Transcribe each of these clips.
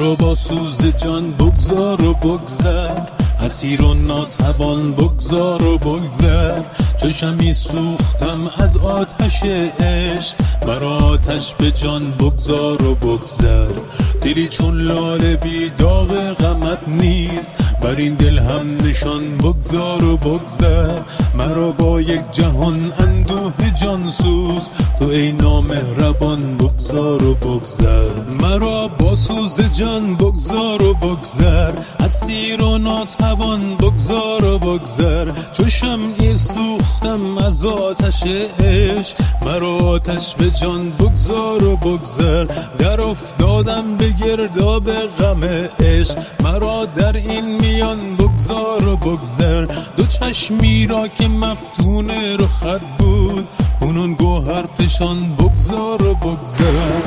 مرا با سوز جان بگذار و بگذر، اسیر و ناتوان بگذار و بگذر. چو شمعی سوختم از آتش عشق، مرا آتش به جان بگذار و بگذر. دلی چون لاله بی داغ غمت نیست، بر این دل هم نشان بگذار و بگذر. مرا با یک جهان اندوه جان سوز، تو ای نامهربان بگذار و بگذر. مرا با سوز جان بگذار و بگذر، اسیر و ناتوان بگذار و بگذر. چو شمعی سوختم از آتش عشق، مرا آتش به جان بگذار و بگذر. در افتادم به گرداب غم عشق، مرا در این میان بگذار و بگذر. دو چشمی را که مفتون رخت بود، کنون گوهر فشان بگذار و بگذر.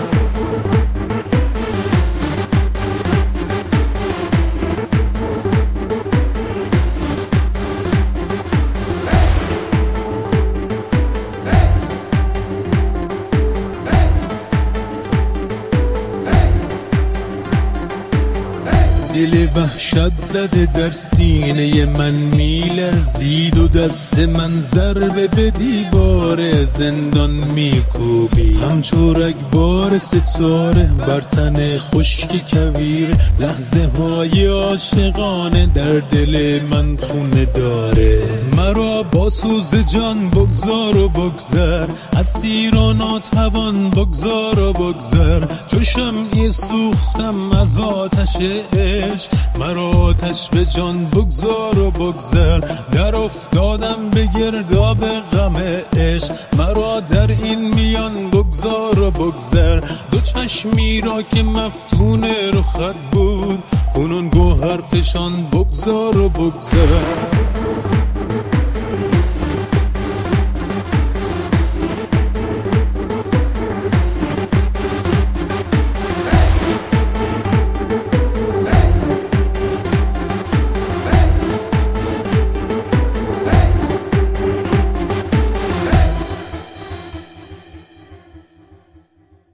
دل وحشت زده در سینه من میلرزید و دست من ضربه به دیوار زندان میکوبید. همچو رگبار ستاره بر تن خشک کویر، لحظه های عاشقانه در دل من خونه داره. مرا با سوز جان بگذار و بگذر، اسیر و ناتوان بگذار و بگذر. چو شمعی سوختم از آتش عشق، مرا آتش به جان بگذار و بگذر. در افتادم به گرداب غم عشق، مرا در این میان بگذار و بگذر. دو چشمی را که مفتون رخت بود، کنون گوهر فشان بگذار و بگذر.